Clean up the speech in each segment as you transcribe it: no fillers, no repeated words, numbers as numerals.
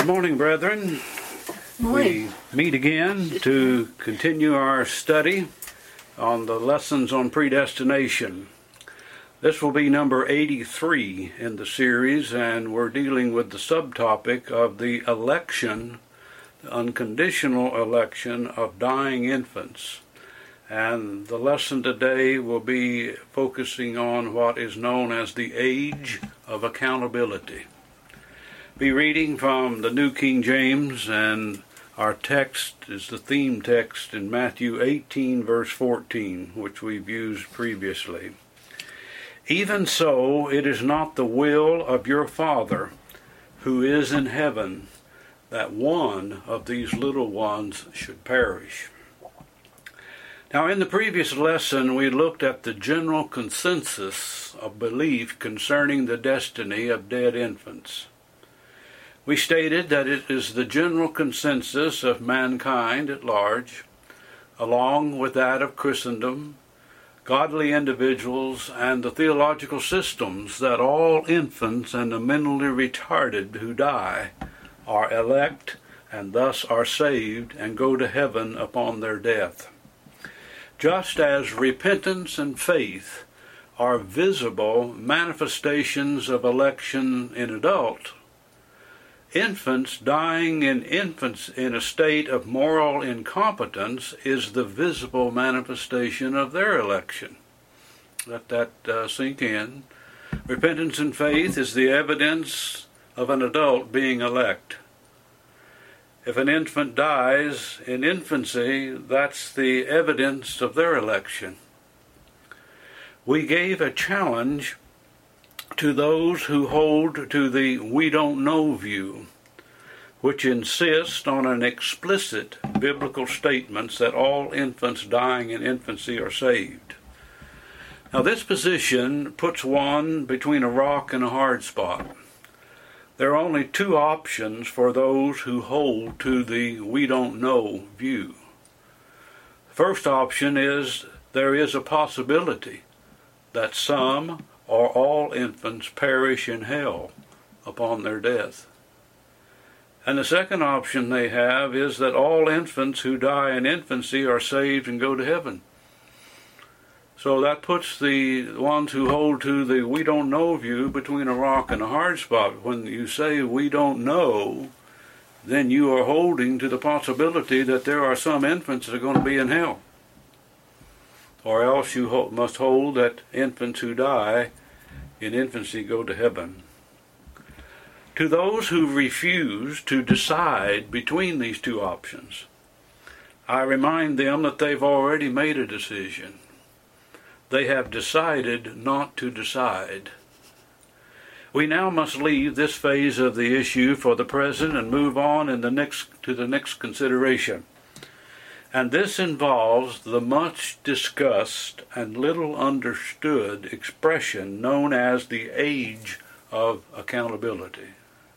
morning, brethren. Morning. We meet again to continue our study on the lessons on predestination. This will be number 83 in the series, and we're dealing with the subtopic of the election, the unconditional election of dying infants. And the lesson today will be focusing on what is known as the age of accountability. Be reading from the New King James, and our text is the theme text in Matthew 18, verse 14, which we've used previously. Even so, it is not the will of your Father who is in heaven that one of these little ones should perish. Now, in the previous lesson, we looked at the general consensus of belief concerning the destiny of dead infants. We stated that it is the general consensus of mankind at large, along with that of Christendom, godly individuals, and the theological systems, that all infants and the mentally retarded who die are elect and thus are saved and go to heaven upon their death. Just as repentance and faith are visible manifestations of election in adults, infants dying in a state of moral incompetence is the visible manifestation of their election. Let that sink in. Repentance and faith is the evidence of an adult being elect. If an infant dies in infancy, that's the evidence of their election. We gave a challenge to those who hold to the we don't know view, which insists on an explicit biblical statements that all infants dying in infancy are saved. Now, this position puts one between a rock and a hard spot. There are only two options for those who hold to the we don't know view. First option is there is a possibility that some or all infants perish in hell upon their death. And the second option they have is that all infants who die in infancy are saved and go to heaven. So that puts the ones who hold to the we don't know view between a rock and a hard spot. When you say we don't know, then you are holding to the possibility that there are some infants that are going to be in hell. Or else you must hold that infants who die in infancy go to heaven. To those who refuse to decide between these two options, I remind them that they've already made a decision. They have decided not to decide. We now must leave this phase of the issue for the present and move on to the next consideration. And this involves the much discussed and little understood expression known as the age of accountability.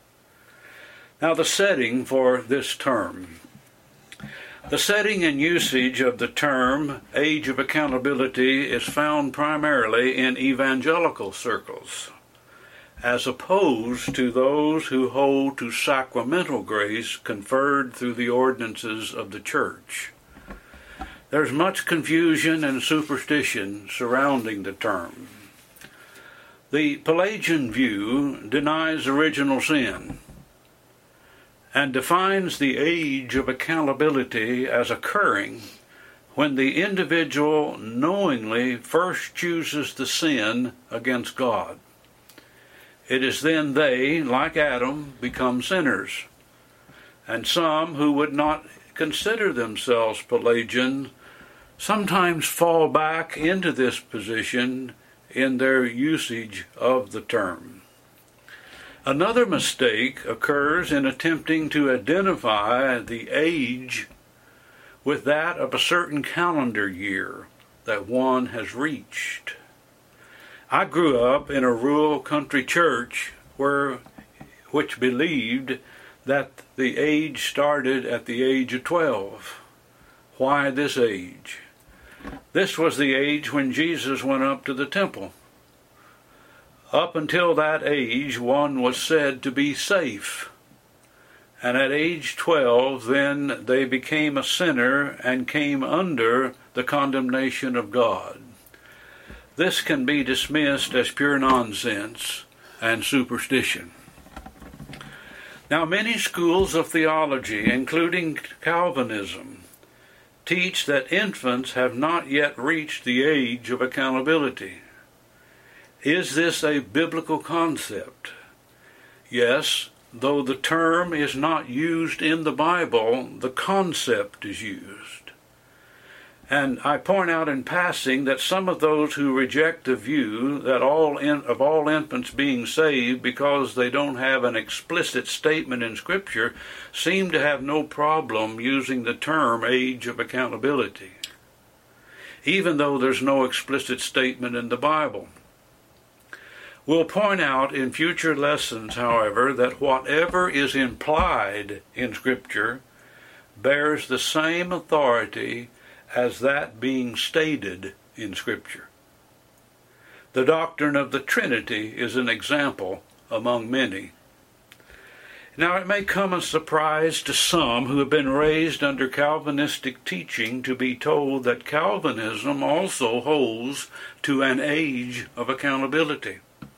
Now, the setting for this term. The setting and usage of the term age of accountability is found primarily in evangelical circles, as opposed to those who hold to sacramental grace conferred through the ordinances of the church. There's much confusion and superstition surrounding the term. The Pelagian view denies original sin and defines the age of accountability as occurring when the individual knowingly first chooses the sin against God. It is then they, like Adam, become sinners. And some who would not consider themselves Pelagian sometimes fall back into this position in their usage of the term. Another mistake occurs in attempting to identify the age with that of a certain calendar year that one has reached. I grew up in a rural country church which believed that the age started at the age of 12. Why this age? This was the age when Jesus went up to the temple. Up until that age, one was said to be safe. and at age 12 then they became a sinner and came under the condemnation of God. This can be dismissed as pure nonsense and superstition. Now, many schools of theology, including Calvinism, teach that infants have not yet reached the age of accountability. Is this a biblical concept? Yes, though the term is not used in the Bible, the concept is used. And I point out in passing that some of those who reject the view that all infants being saved because they don't have an explicit statement in Scripture seem to have no problem using the term age of accountability, even though there's no explicit statement in the Bible. We'll point out in future lessons, however, that whatever is implied in Scripture bears the same authority as that being stated in Scripture. The doctrine of the Trinity is an example among many. Now, it may come as a surprise to some who have been raised under Calvinistic teaching to be told that Calvinism also holds to an age of accountability,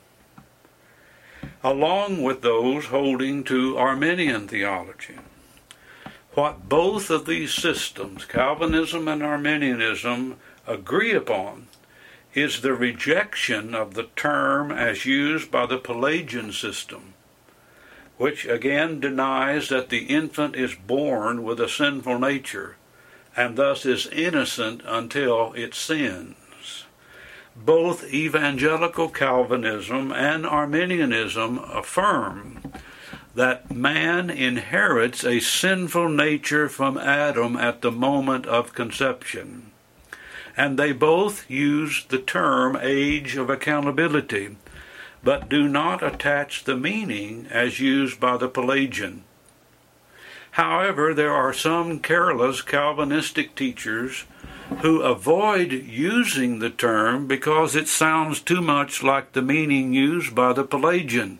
along with those holding to Arminian theology. What both of these systems, Calvinism and Arminianism, agree upon is the rejection of the term as used by the Pelagian system, which again denies that the infant is born with a sinful nature and thus is innocent until it sins. Both evangelical Calvinism and Arminianism affirm that man inherits a sinful nature from Adam at the moment of conception. And they both use the term age of accountability, but do not attach the meaning as used by the Pelagian. However, there are some careless Calvinistic teachers who avoid using the term because it sounds too much like the meaning used by the Pelagian.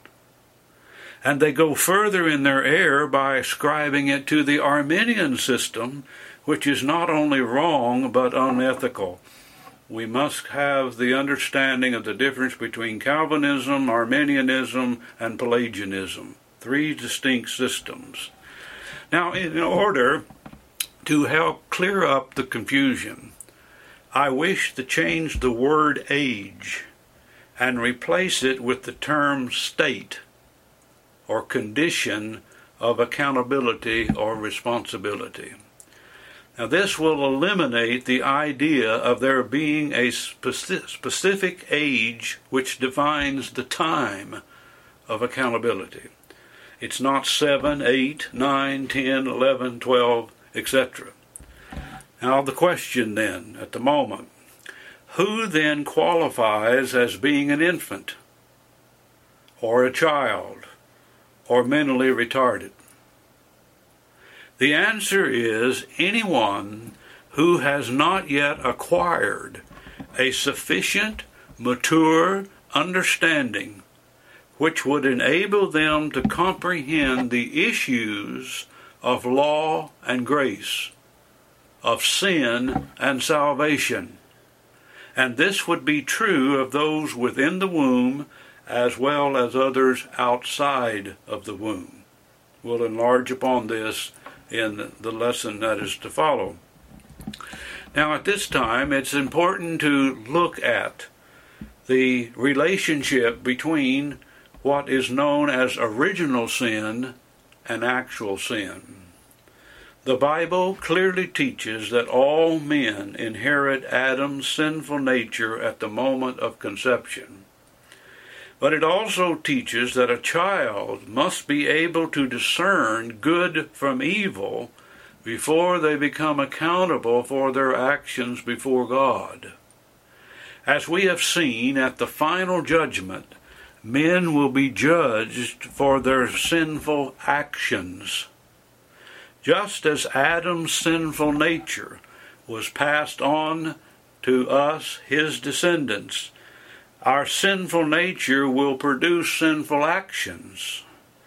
And they go further in their error by ascribing it to the Arminian system, which is not only wrong but unethical. We must have the understanding of the difference between Calvinism, Arminianism, and Pelagianism, three distinct systems. Now, in order to help clear up the confusion, I wish to change the word age and replace it with the term state, or condition of accountability or responsibility. Now, this will eliminate the idea of there being a specific age which defines the time of accountability. It's not 7, 8, 9, 10, 11, 12, etc. Now, the question then, at the moment, who then qualifies as being an infant, or a child, or mentally retarded? The answer is anyone who has not yet acquired a sufficient, mature understanding which would enable them to comprehend the issues of law and grace, of sin and salvation. And this would be true of those within the womb as well as others outside of the womb. We'll enlarge upon this in the lesson that is to follow. Now, at this time, it's important to look at the relationship between what is known as original sin and actual sin. The Bible clearly teaches that all men inherit Adam's sinful nature at the moment of conception. But it also teaches that a child must be able to discern good from evil before they become accountable for their actions before God. As we have seen at the final judgment, men will be judged for their sinful actions. Just as Adam's sinful nature was passed on to us, his descendants, our sinful nature will produce sinful actions.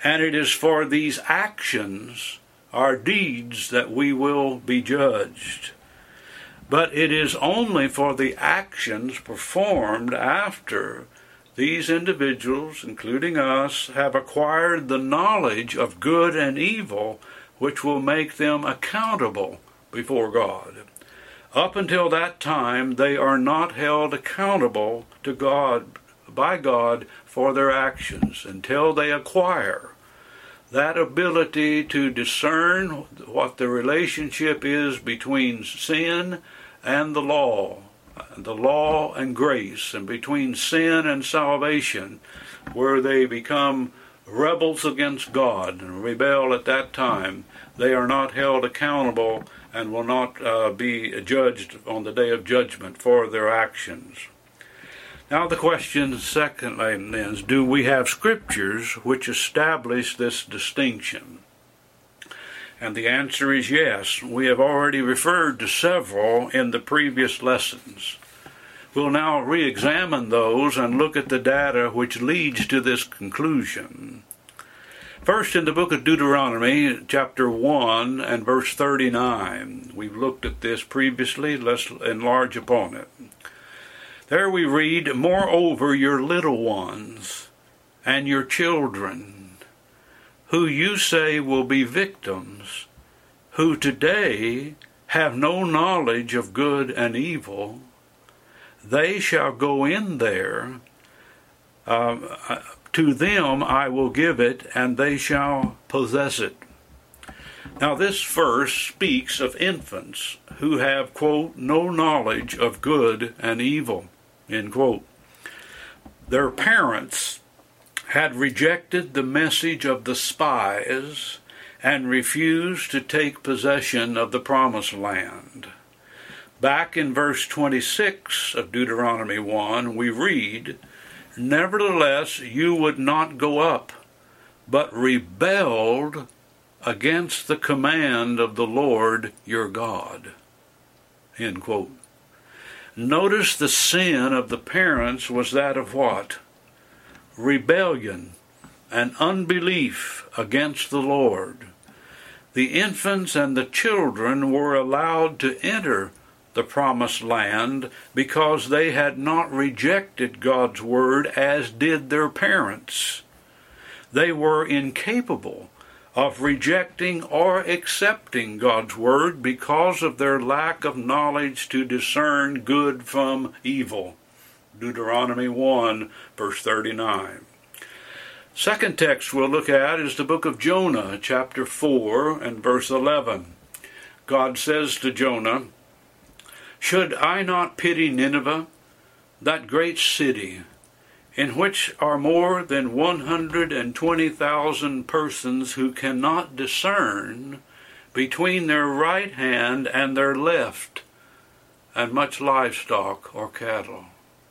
And it is for these actions, our deeds, that we will be judged. But it is only for the actions performed after these individuals, including us, have acquired the knowledge of good and evil, which will make them accountable before God. Up until that time, they are not held accountable to God, by God, for their actions until they acquire that ability to discern what the relationship is between sin and the law and grace, and between sin and salvation, where they become rebels against God and rebel at that time. They are not held accountable and will not be judged on the day of judgment for their actions. Now the question, secondly, is, do we have scriptures which establish this distinction? And the answer is yes. We have already referred to several in the previous lessons. We'll now re-examine those and look at the data which leads to this conclusion. First, in the book of Deuteronomy, chapter 1 and verse 39. We've looked at this previously. Let's enlarge upon it. There we read, "Moreover, your little ones and your children, who you say will be victims, who today have no knowledge of good and evil, they shall go in there. To them I will give it, and they shall possess it." Now this verse speaks of infants who have, quote, "no knowledge of good and evil," end quote. Their parents had rejected the message of the spies and refused to take possession of the promised land. Back in verse 26 of Deuteronomy 1, we read, "Nevertheless you would not go up, but rebelled against the command of the Lord your God." End quote. Notice the sin of the parents was that of what? Rebellion and unbelief against the Lord. The infants and the children were allowed to enter the promised land because they had not rejected God's word as did their parents. They were incapable of rejecting or accepting God's word because of their lack of knowledge to discern good from evil. Deuteronomy 1, verse 39. Second text we'll look at is the book of Jonah, chapter 4 and verse 11. God says to Jonah, "Should I not pity Nineveh, that great city, in which are more than 120,000 persons who cannot discern between their right hand and their left, and much livestock or cattle?"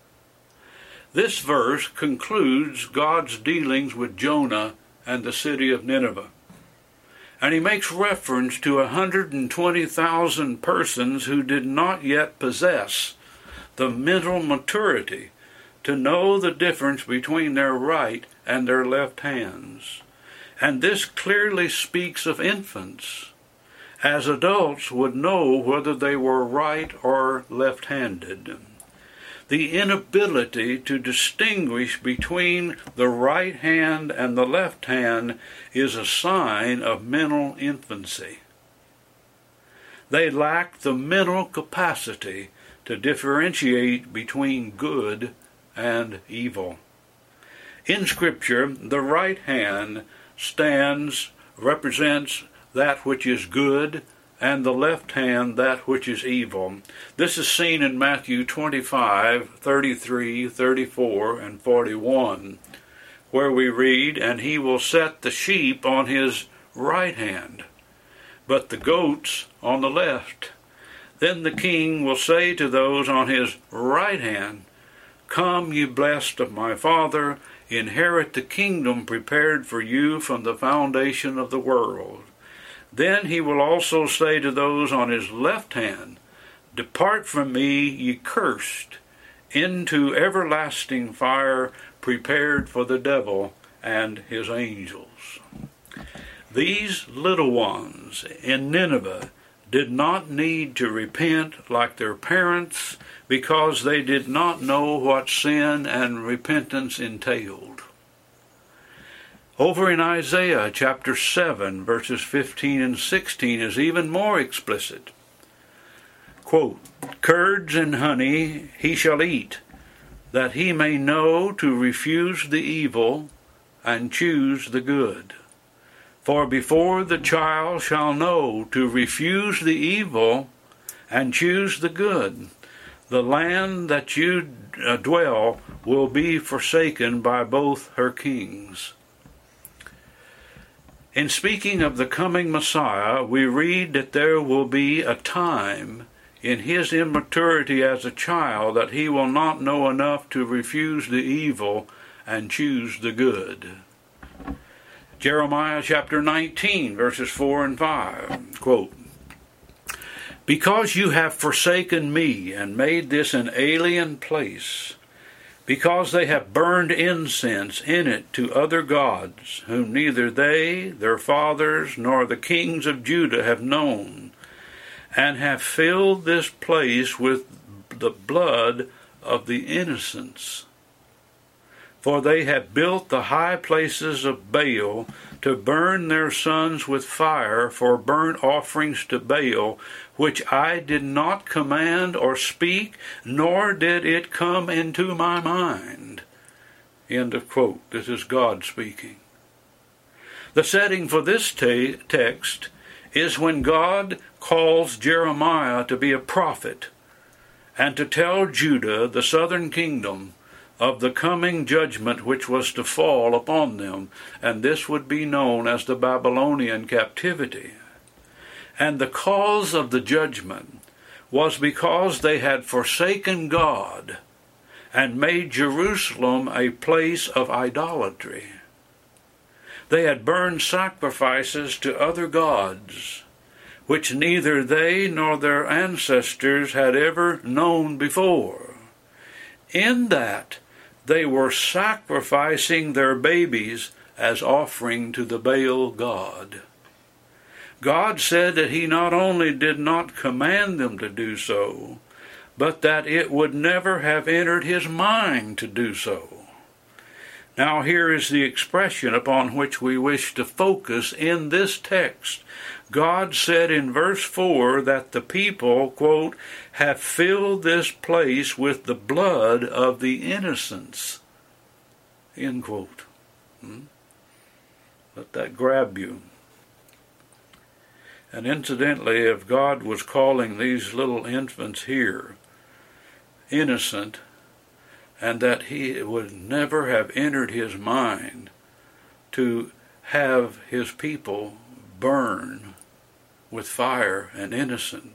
This verse concludes God's dealings with Jonah and the city of Nineveh. And he makes reference to 120,000 persons who did not yet possess the mental maturity to know the difference between their right and their left hands. And this clearly speaks of infants, as adults would know whether they were right or left-handed. The inability to distinguish between the right hand and the left hand is a sign of mental infancy. They lack the mental capacity to differentiate between good and evil. In Scripture, the right hand represents that which is good, and the left hand that which is evil. This is seen in Matthew 25, 33, 34, and 41, where we read, "And he will set the sheep on his right hand, but the goats on the left. Then the king will say to those on his right hand, Come, ye blessed of my Father, inherit the kingdom prepared for you from the foundation of the world. Then he will also say to those on his left hand, Depart from me, ye cursed, into everlasting fire prepared for the devil and his angels. These little ones in Nineveh did not need to repent like their parents because they did not know what sin and repentance entailed. Over in Isaiah chapter 7, verses 15 and 16 is even more explicit. Quote, "Curds and honey he shall eat, that he may know to refuse the evil and choose the good. For before the child shall know to refuse the evil and choose the good, the land that you dwell will be forsaken by both her kings." In speaking of the coming Messiah, we read that there will be a time in his immaturity as a child that he will not know enough to refuse the evil and choose the good. Jeremiah chapter 19, verses 4 and 5, quote, "Because you have forsaken me and made this an alien place, because they have burned incense in it to other gods, whom neither they, their fathers, nor the kings of Judah have known, and have filled this place with the blood of the innocents. For they have built the high places of Baal to burn their sons with fire for burnt offerings to Baal, which I did not command or speak, nor did it come into my mind." End of quote. This is God speaking. The setting for this text is when God calls Jeremiah to be a prophet and to tell Judah, the southern kingdom, of the coming judgment which was to fall upon them, and this would be known as the Babylonian captivity. And the cause of the judgment was because they had forsaken God and made Jerusalem a place of idolatry. They had burned sacrifices to other gods, which neither they nor their ancestors had ever known before. In that, they were sacrificing their babies as offering to the Baal god. God said that he not only did not command them to do so, but that it would never have entered his mind to do so. Now here is the expression upon which we wish to focus in this text. God said in verse 4 that the people, quote, "have filled this place with the blood of the innocents," end quote. Let that grab you. And incidentally, if God was calling these little infants here innocent, and that he would never have entered his mind to have his people burn with fire and innocent,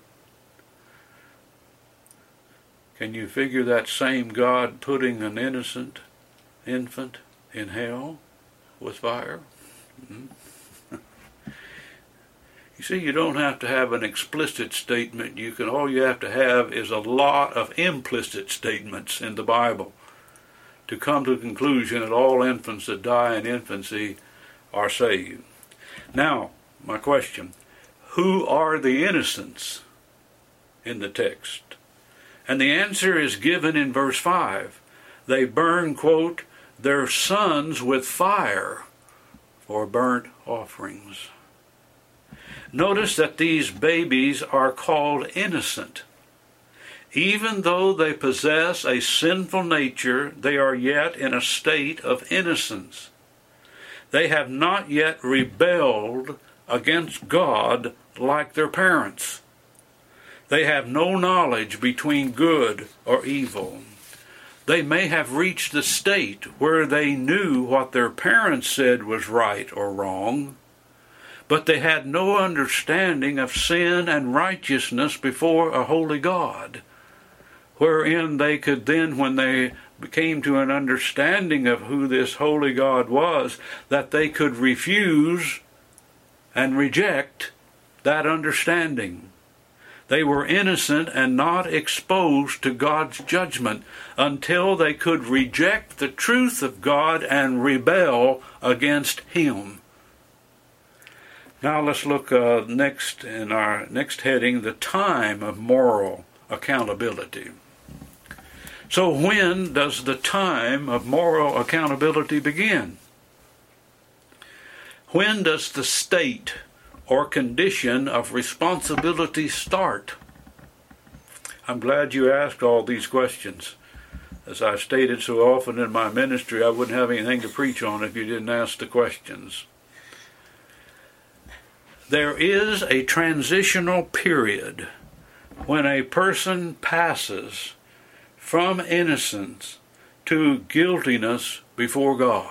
can you figure that same God putting an innocent infant in hell with fire? You see, you don't have to have an explicit statement. All you have to have is a lot of implicit statements in the Bible to come to the conclusion that all infants that die in infancy are saved. Now, my question, who are the innocents in the text? And the answer is given in verse 5. They burn, quote, "their sons with fire for burnt offerings." Notice that these babies are called innocent. Even though they possess a sinful nature, they are yet in a state of innocence. They have not yet rebelled against God like their parents. They have no knowledge between good or evil. They may have reached the state where they knew what their parents said was right or wrong, but they had no understanding of sin and righteousness before a holy God, wherein they could then, when they came to an understanding of who this holy God was, that they could refuse and reject that understanding. They were innocent and not exposed to God's judgment until they could reject the truth of God and rebel against Him. Now let's look next in our next heading, the time of moral accountability. So when does the time of moral accountability begin? When does the state or condition of responsibility start? I'm glad you asked all these questions. As I've stated so often in my ministry, I wouldn't have anything to preach on if you didn't ask the questions. There is a transitional period when a person passes from innocence to guiltiness before God.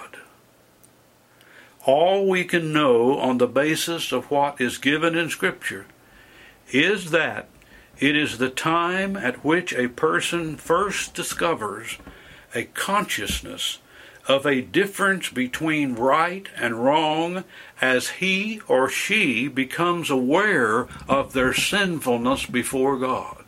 All we can know on the basis of what is given in Scripture is that it is the time at which a person first discovers a consciousness of a difference between right and wrong as he or she becomes aware of their sinfulness before God.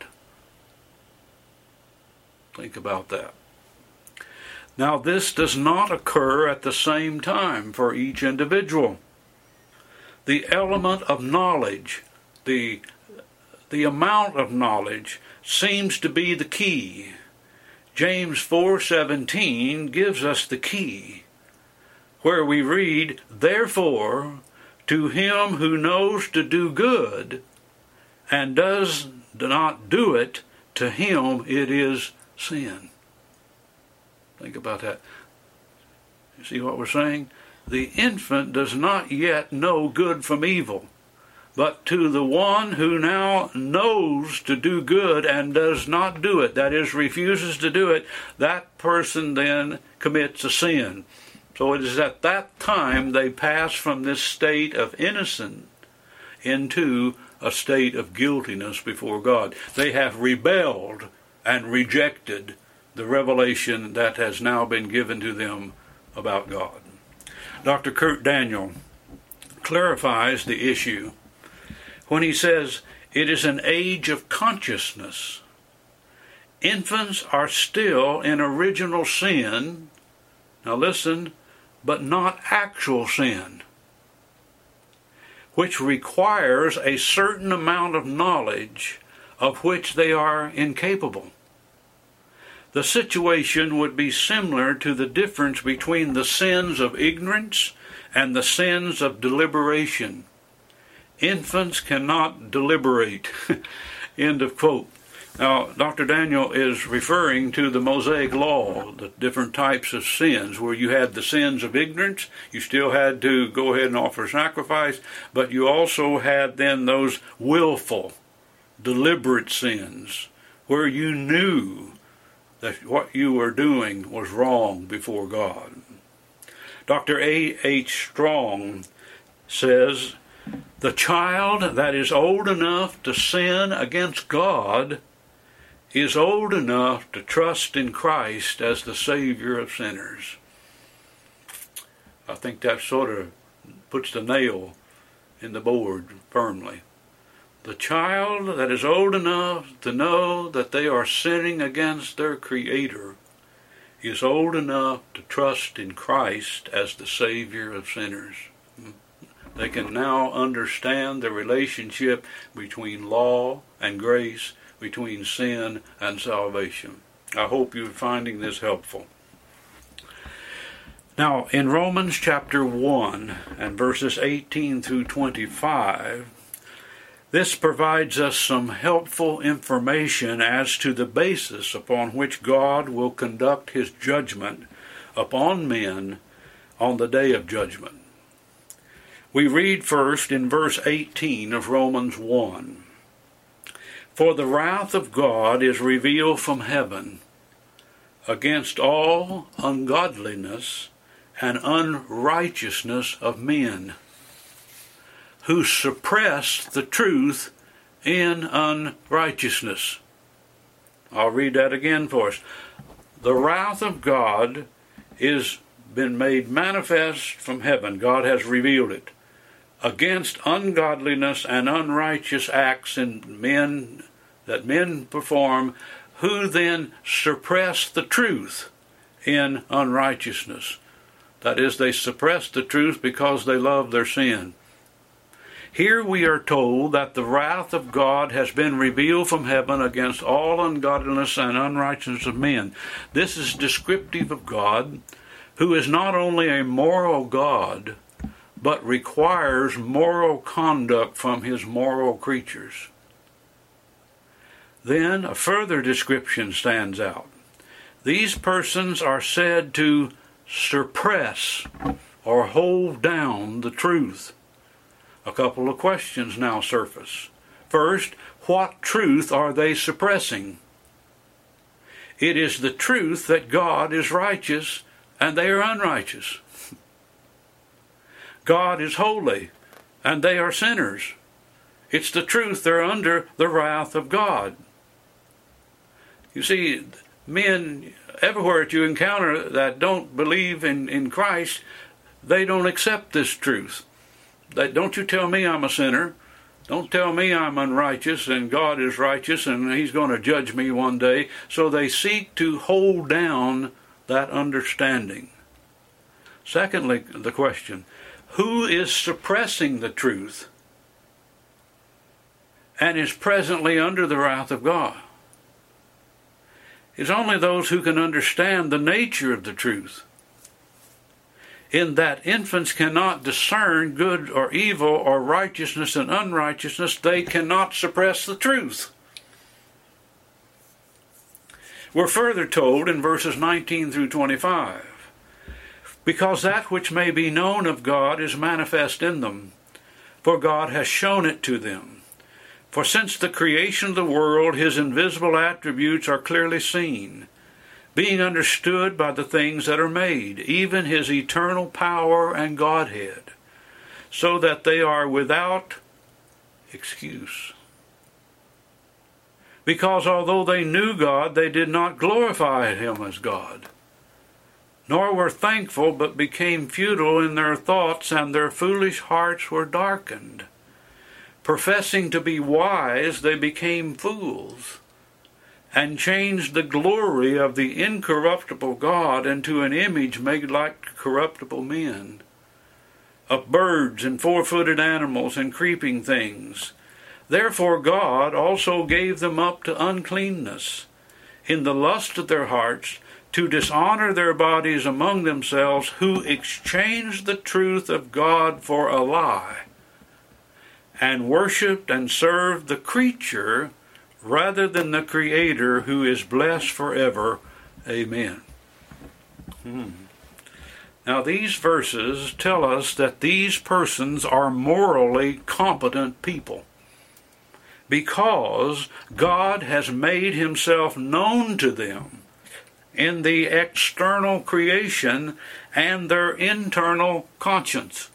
Think about that. Now, this does not occur at the same time for each individual. The element of knowledge, the amount of knowledge, seems to be the key. James 4:17 gives us the key, where we read, "Therefore, to him who knows to do good and does not do it, to him it is sin." Think about that. You see what we're saying? The infant does not yet know good from evil. But to the one who now knows to do good and does not do it, that is, refuses to do it, that person then commits a sin. So it is at that time they pass from this state of innocence into a state of guiltiness before God. They have rebelled and rejected the revelation that has now been given to them about God. Dr. Kurt Daniel clarifies the issue when he says, it is an age of consciousness. Infants are still in original sin, now listen, but not actual sin, which requires a certain amount of knowledge of which they are incapable. The situation would be similar to the difference between the sins of ignorance and the sins of deliberation. Infants cannot deliberate. End of quote. Now, Dr. Daniel is referring to the Mosaic Law, the different types of sins, where you had the sins of ignorance, you still had to go ahead and offer sacrifice, but you also had then those willful, deliberate sins, where you knew that what you were doing was wrong before God. Dr. A.H. Strong says, the child that is old enough to sin against God is old enough to trust in Christ as the Savior of sinners. I think that sort of puts the nail in the board firmly. The child that is old enough to know that they are sinning against their Creator is old enough to trust in Christ as the Savior of sinners. They can now understand the relationship between law and grace, between sin and salvation. I hope you're finding this helpful. Now, in Romans chapter 1 and verses 18 through 25, this provides us some helpful information as to the basis upon which God will conduct His judgment upon men on the day of judgment. We read first in verse 18 of Romans 1. For the wrath of God is revealed from heaven against all ungodliness and unrighteousness of men, who suppress the truth in unrighteousness. I'll read that again for us. The wrath of God is been made manifest from heaven. God has revealed it against ungodliness and unrighteous acts that men perform, who then suppress the truth in unrighteousness. That is, they suppress the truth because they love their sin. Here we are told that the wrath of God has been revealed from heaven against all ungodliness and unrighteousness of men. This is descriptive of God, who is not only a moral God, but requires moral conduct from his moral creatures. Then a further description stands out. These persons are said to suppress or hold down the truth. A couple of questions now surface. First, what truth are they suppressing? It is the truth that God is righteous and they are unrighteous. God is holy and they are sinners. It's the truth they're under the wrath of God. You see, men everywhere that you encounter that don't believe in Christ, they don't accept this truth. Don't you tell me I'm a sinner. Don't tell me I'm unrighteous and God is righteous and he's going to judge me one day. So they seek to hold down that understanding. Secondly, the question, who is suppressing the truth and is presently under the wrath of God? It's only those who can understand the nature of the truth, in that infants cannot discern good or evil or righteousness and unrighteousness. They cannot suppress the truth. We're further told in verses 19 through 25, because that which may be known of God is manifest in them, for God has shown it to them. For since the creation of the world, his invisible attributes are clearly seen, being understood by the things that are made, even his eternal power and Godhead, so that they are without excuse. Because although they knew God, they did not glorify him as God, nor were thankful, but became futile in their thoughts, and their foolish hearts were darkened. Professing to be wise, they became fools, and changed the glory of the incorruptible God into an image made like corruptible men, of birds and four-footed animals and creeping things. Therefore God also gave them up to uncleanness, in the lust of their hearts, to dishonor their bodies among themselves, who exchanged the truth of God for a lie, and worshipped and served the creature rather than the Creator, who is blessed forever. Amen. Now these verses tell us that these persons are morally competent people, because God has made himself known to them in the external creation and their internal conscience.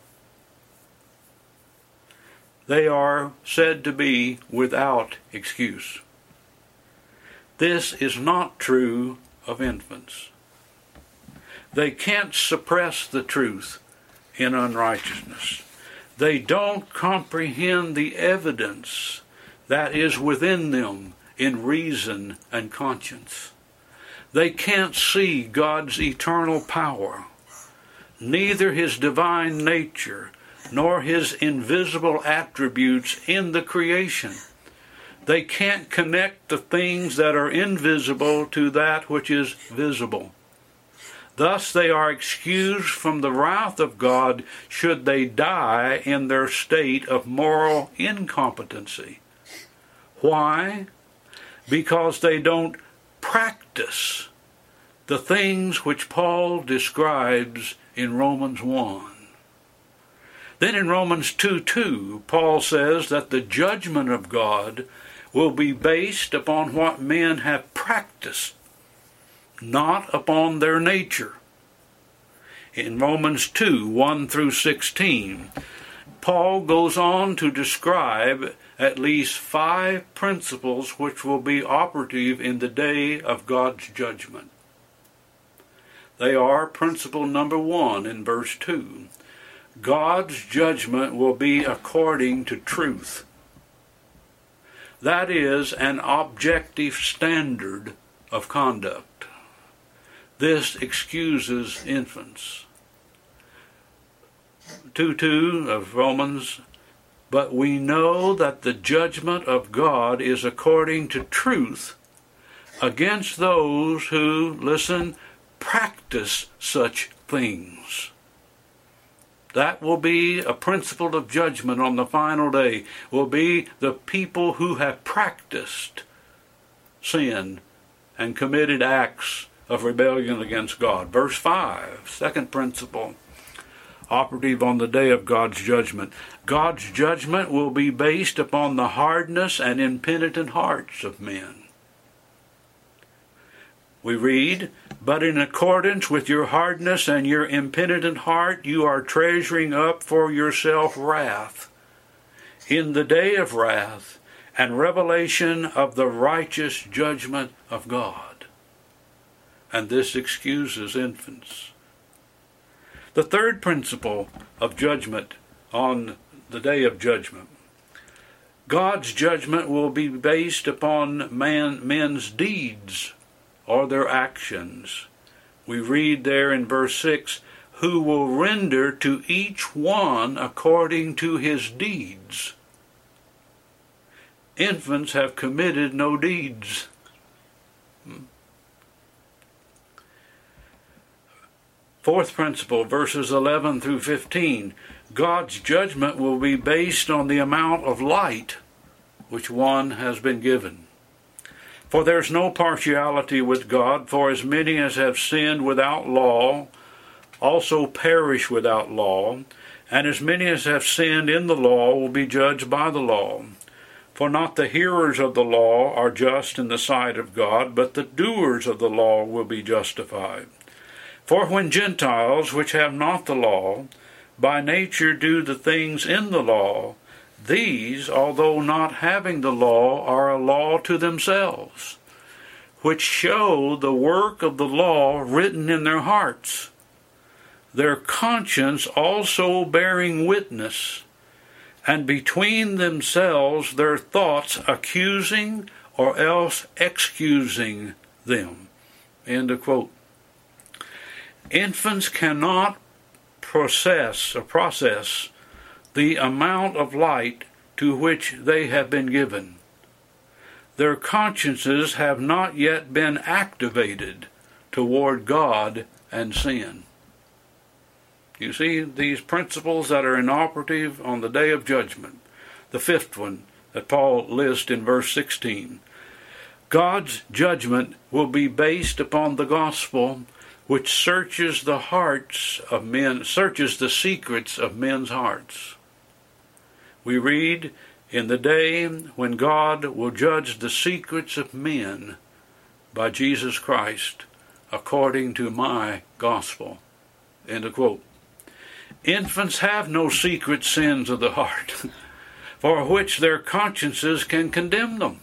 They are said to be without excuse. This is not true of infants. They can't suppress the truth in unrighteousness. They don't comprehend the evidence that is within them in reason and conscience. They can't see God's eternal power, neither his divine nature, nor his invisible attributes in the creation. They can't connect the things that are invisible to that which is visible. Thus they are excused from the wrath of God should they die in their state of moral incompetency. Why? Because they don't practice the things which Paul describes in Romans 1. Then in Romans 2:2, Paul says that the judgment of God will be based upon what men have practiced, not upon their nature. In Romans 2:1 through 16, Paul goes on to describe at least 5 principles which will be operative in the day of God's judgment. They are principle number 1 in verse 2. God's judgment will be according to truth. That is an objective standard of conduct. This excuses infants. 2:2 of Romans, but we know that the judgment of God is according to truth against those who, listen, practice such things. That will be a principle of judgment on the final day, will be the people who have practiced sin and committed acts of rebellion against God. Verse 5, second principle, operative on the day of God's judgment. God's judgment will be based upon the hardness and impenitent hearts of men. We read, but in accordance with your hardness and your impenitent heart, you are treasuring up for yourself wrath in the day of wrath and revelation of the righteous judgment of God. And this excuses infants. The third principle of judgment on the day of judgment. God's judgment will be based upon men's deeds or their actions. We read there in verse 6, who will render to each one according to his deeds. Infants have committed no deeds. Fourth principle, verses 11 through 15. God's judgment will be based on the amount of light which one has been given. For there's no partiality with God, for as many as have sinned without law also perish without law, and as many as have sinned in the law will be judged by the law. For not the hearers of the law are just in the sight of God, but the doers of the law will be justified. For when Gentiles, which have not the law, by nature do the things in the law, these, although not having the law, are a law to themselves, which show the work of the law written in their hearts, their conscience also bearing witness, and between themselves their thoughts accusing or else excusing them. End of quote. Infants cannot process the amount of light to which they have been given. Their consciences have not yet been activated toward God and sin. You see these principles that are inoperative on the day of judgment. The fifth one that Paul lists in verse 16. God's judgment will be based upon the gospel, which searches the hearts of men, searches the secrets of men's hearts. We read, in the day when God will judge the secrets of men by Jesus Christ, according to my gospel. End of quote. Infants have no secret sins of the heart, for which their consciences can condemn them.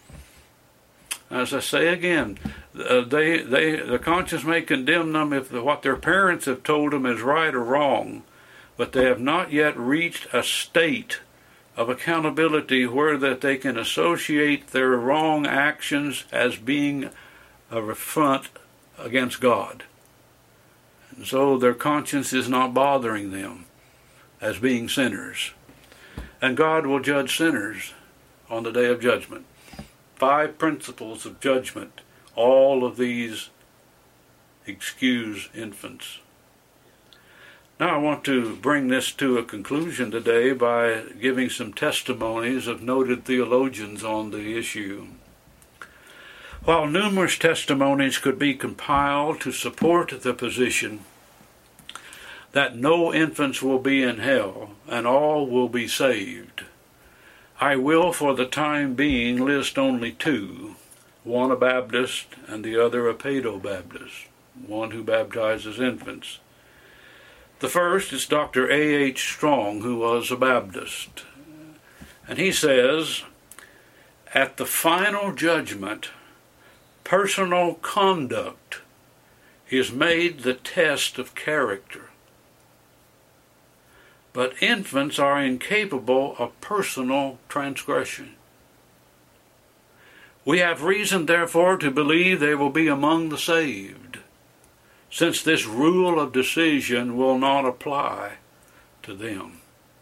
As I say again, the conscience may condemn them if what their parents have told them is right or wrong, but they have not yet reached a state of accountability where that they can associate their wrong actions as being a affront against God. And so their conscience is not bothering them as being sinners. And God will judge sinners on the day of judgment. 5 principles of judgment. All of these excuse infants. Now I want to bring this to a conclusion today by giving some testimonies of noted theologians on the issue. While numerous testimonies could be compiled to support the position that no infants will be in hell and all will be saved, I will for the time being list only 2, one a Baptist and the other a Paedo-Baptist, one who baptizes infants. The first is Dr. A.H. Strong, who was a Baptist. And he says, at the final judgment, personal conduct is made the test of character. but infants are incapable of personal transgression. We have reason, therefore, to believe they will be among the saved, since this rule of decision will not apply to them.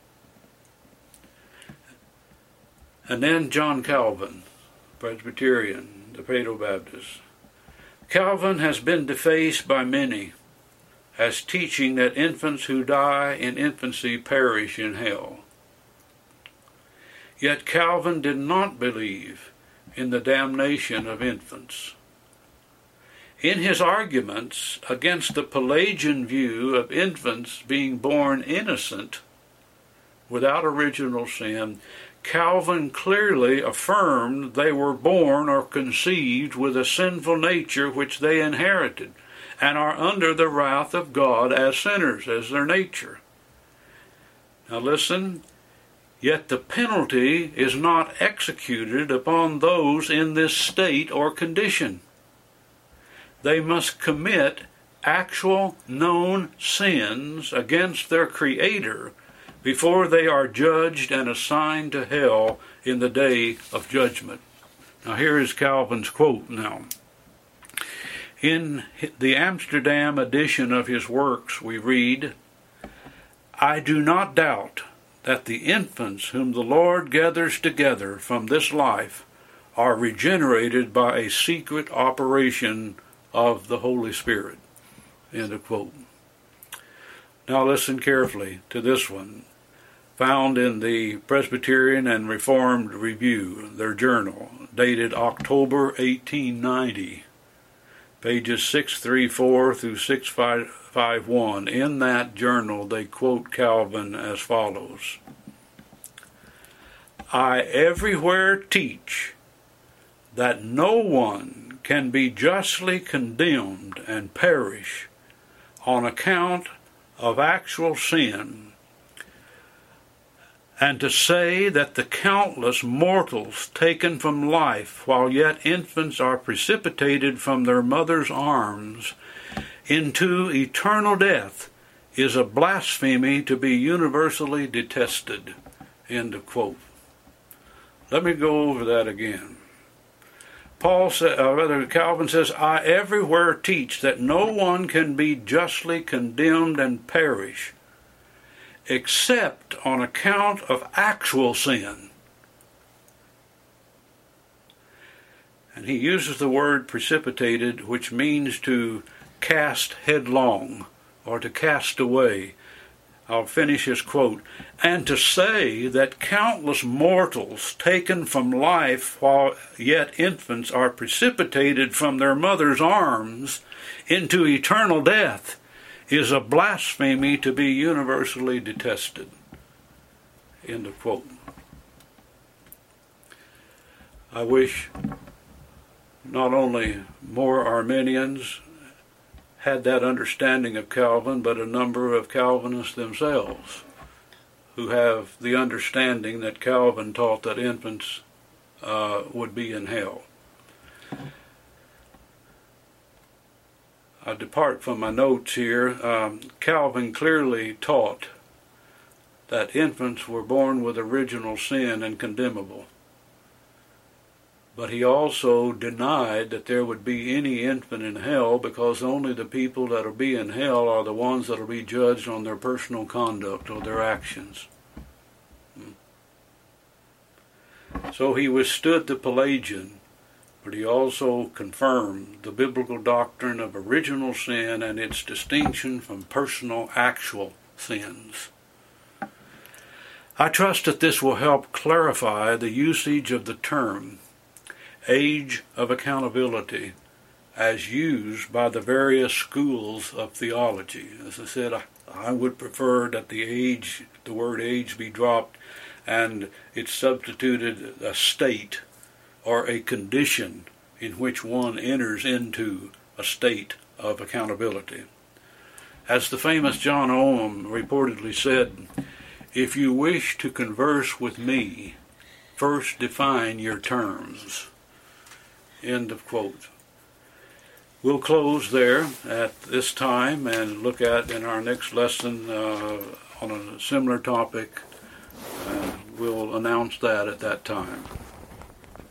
And then John Calvin, Presbyterian, the Paedo-Baptist. Calvin has been defaced by many as teaching that infants who die in infancy perish in hell. Yet Calvin did not believe in the damnation of infants. In his arguments against the Pelagian view of infants being born innocent without original sin, Calvin clearly affirmed they were born or conceived with a sinful nature which they inherited, and are under the wrath of God as sinners, as their nature. Now listen, yet the penalty is not executed upon those in this state or condition. They must commit actual known sins against their Creator before they are judged and assigned to hell in the day of judgment. Now here is Calvin's quote now. In the Amsterdam edition of his works we read, "I do not doubt that the infants whom the Lord gathers together from this life are regenerated by a secret operation of the Holy Spirit." End of quote. Now listen carefully to this one, found in the Presbyterian and Reformed Review, their journal, dated October 1890, pages 634 through 651. In that journal they quote Calvin as follows: "I everywhere teach that no one can be justly condemned and perish on account of actual sin, and to say that the countless mortals taken from life while yet infants are precipitated from their mother's arms into eternal death is a blasphemy to be universally detested." End of quote. Let me go over that again. Calvin says, "I everywhere teach that no one can be justly condemned and perish except on account of actual sin." And he uses the word precipitated, which means to cast headlong or to cast away. I'll finish his quote. "And to say that countless mortals taken from life while yet infants are precipitated from their mother's arms into eternal death is a blasphemy to be universally detested." End of quote. I wish not only more Arminians had that understanding of Calvin, but a number of Calvinists themselves who have the understanding that Calvin taught that infants would be in hell. I depart from my notes here. Calvin clearly taught that infants were born with original sin and condemnable. But he also denied that there would be any infant in hell, because only the people that will be in hell are the ones that will be judged on their personal conduct or their actions. So he withstood the Pelagian, but he also confirmed the biblical doctrine of original sin and its distinction from personal, actual sins. I trust that this will help clarify the usage of the term age of accountability as used by the various schools of theology. As I said, I would prefer that the word age be dropped and it's substituted a state or a condition in which one enters into a state of accountability. As the famous John Owen reportedly said, "If you wish to converse with me, first define your terms." End of quote. We'll close there at this time and look at in our next lesson on a similar topic. We'll announce that at that time.